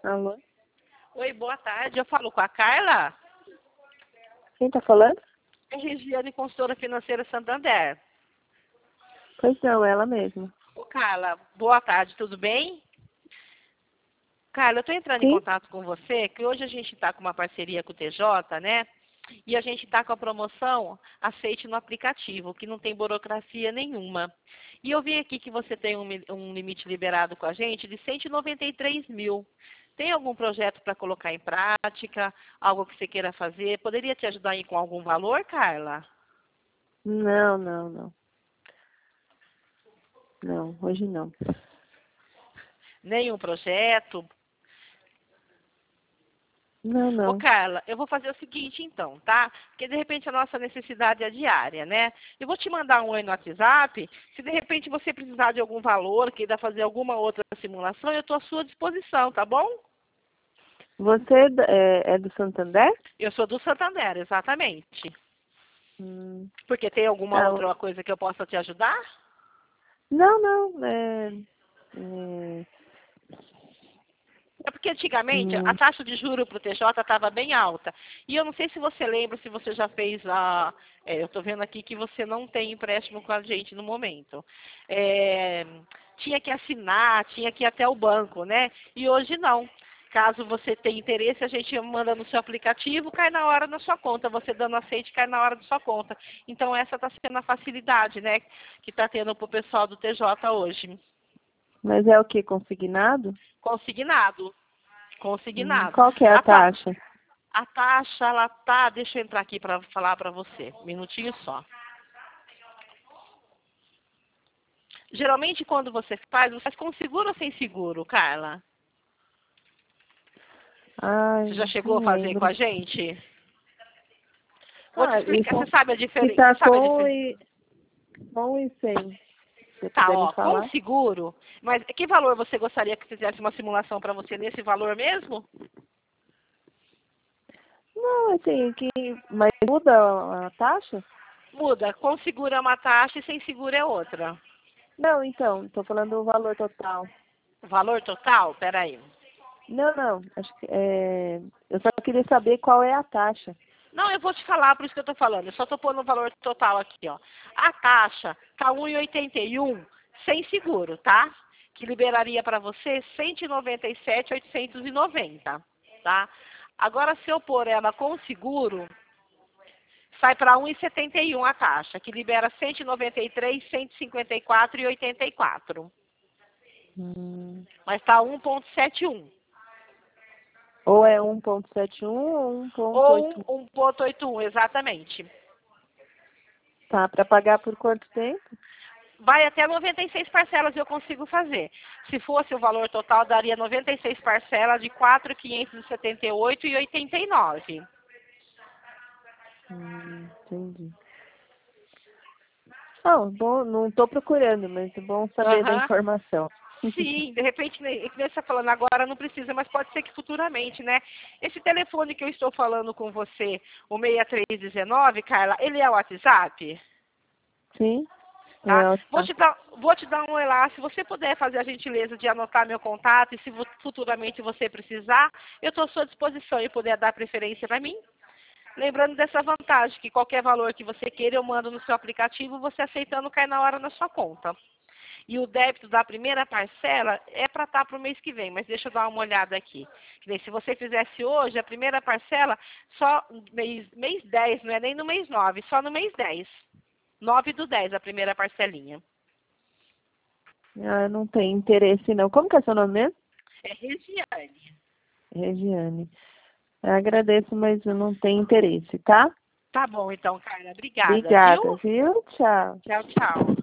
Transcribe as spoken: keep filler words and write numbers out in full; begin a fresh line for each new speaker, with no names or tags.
Alô?
Oi, boa tarde. Eu falo com a Carla.
Quem tá falando?
É Regiane, consultora financeira Santander.
Pois não, ela mesma.
Ô, Carla, boa tarde, tudo bem? Carla, eu estou entrando em
Sim?
contato com você, que hoje a gente está com uma parceria com o T J, né? E a gente está com a promoção Aceite no aplicativo, que não tem burocracia nenhuma. E eu vi aqui que você tem um, mi- um limite liberado com a gente de cento e noventa e três mil. Tem algum projeto para colocar em prática? Algo que você queira fazer? Poderia te ajudar aí com algum valor, Carla?
Não, não, não. Não, hoje não.
Nenhum projeto?
Não,
Ô,
não.
Carla, eu vou fazer o seguinte então, tá? Porque de repente a nossa necessidade é diária, né? Eu vou te mandar um oi no WhatsApp. Se de repente você precisar de algum valor, queira fazer alguma outra simulação, eu estou à sua disposição, tá bom?
Você é, da- é, é do Santander?
Eu sou do Santander, exatamente.
Hum,
Porque tem alguma
tá.
outra coisa que eu possa te ajudar?
Não, não. É, é,
É porque antigamente a
hum,
taxa de juro para o T J estava bem alta. E eu não sei se você lembra, se você já fez a. É, eu estou vendo aqui que você não tem empréstimo com a gente no momento. É, tinha que assinar, tinha que ir até o banco, né? E hoje não. Caso você tenha interesse, a gente manda no seu aplicativo, cai na hora na sua conta. Você dando aceite, cai na hora da sua conta. Então essa está sendo a facilidade, né? Que está tendo para o pessoal do T J hoje.
mas é o que? Consignado?
Consignado.
Hum,
Consignado.
qual que é a
A, ta-
taxa?
a taxa, ela tá. Deixa eu entrar aqui para falar para você. Um minutinho só. Geralmente, quando você faz, você faz com seguro ou sem seguro, Carla? Você já
Ai,
chegou a
não
fazer com
lembro.
a gente? Vou te
Ah, e
explicar. Você
com,
sabe a
e
diferença?
tá
Você sabe a
com
diferença?
e, com e sem. Se você
Tá,
puder me
ó, com
falar.
seguro. Mas que valor você gostaria que fizesse uma simulação para você nesse valor mesmo?
Não, assim, que, mas muda a a taxa?
Muda. Com seguro é uma taxa e sem seguro é outra.
Não, então, estou falando do valor total.
Valor total? Peraí.
Não, não, acho que é, eu só queria saber qual é a taxa.
Não, eu vou te falar, por isso que eu estou falando. Eu só estou pondo o valor total aqui, ó. A taxa tá um e oitenta e um sem seguro, tá? Que liberaria para você cento e noventa e sete mil oitocentos e noventa, tá? Agora, se eu pôr ela com seguro, sai para um e setenta e um a taxa, que libera cento e noventa e três mil cento e cinquenta e quatro e oitenta e quatro.
Hum,
Mas tá um ponto setenta e um.
ou é um ponto setenta e um ou um ponto oitenta e um.
Ou um ponto oitenta e um, exatamente.
Tá, para pagar por quanto tempo?
Vai até noventa e seis parcelas eu consigo fazer. Se fosse o valor total, daria noventa e seis parcelas de quatro mil quinhentos e setenta e oito reais e oitenta e nove.
Hum, entendi. Ah, bom, não estou procurando, mas é bom saber da
Aham.
informação.
Sim, de repente, né, que nem você está falando agora, não precisa, mas pode ser que futuramente, né? Esse telefone que eu estou falando com você, o seis três um nove, Carla, ele é o WhatsApp?
Sim,
Tá?
é,
Vou
tá.
te dar, vou te dar um oi lá. Se você puder fazer a gentileza de anotar meu contato e se fu- futuramente você precisar, eu estou à sua disposição e puder dar preferência para mim. Lembrando dessa vantagem, que qualquer valor que você queira, eu mando no seu aplicativo, você aceitando cai na hora na sua conta. E o débito da primeira parcela é para estar para o mês que vem, mas deixa eu dar uma olhada aqui. Que nem se você fizesse hoje, a primeira parcela só mês, mês dez, não é nem no mês nove, só no mês dez. Nove do dez, a primeira parcelinha.
Ah, eu não tenho interesse não. Como que é seu nome mesmo?
É Regiane.
Regiane. Eu agradeço, mas eu não tenho interesse, tá?
Tá bom, então, Carla. Obrigada, viu?
Obrigada, viu? Tchau.
Tchau, tchau.